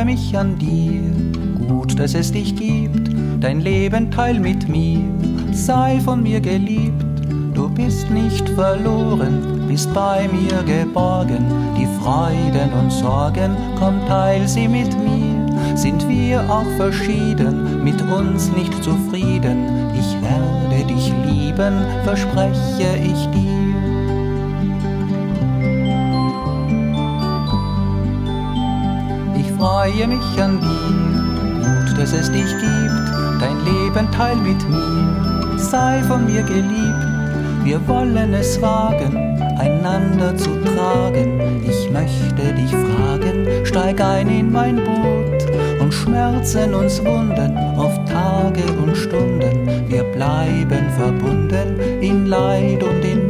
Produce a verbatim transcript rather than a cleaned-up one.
mich an dir, gut, dass es dich gibt, dein Leben teil mit mir, sei von mir geliebt, du bist nicht verloren, bist bei mir geborgen, die Freuden und Sorgen, komm teil sie mit mir, sind wir auch verschieden, mit uns nicht zufrieden, ich werde dich lieben, verspreche ich dir. Ich freue mich an dir, gut, dass es dich gibt, dein Leben teil mit mir, sei von mir geliebt, wir wollen es wagen, einander zu tragen. Ich möchte dich fragen, steig ein in mein Boot und schmerzen uns Wunden auf Tage und Stunden. Wir bleiben verbunden in Leid und in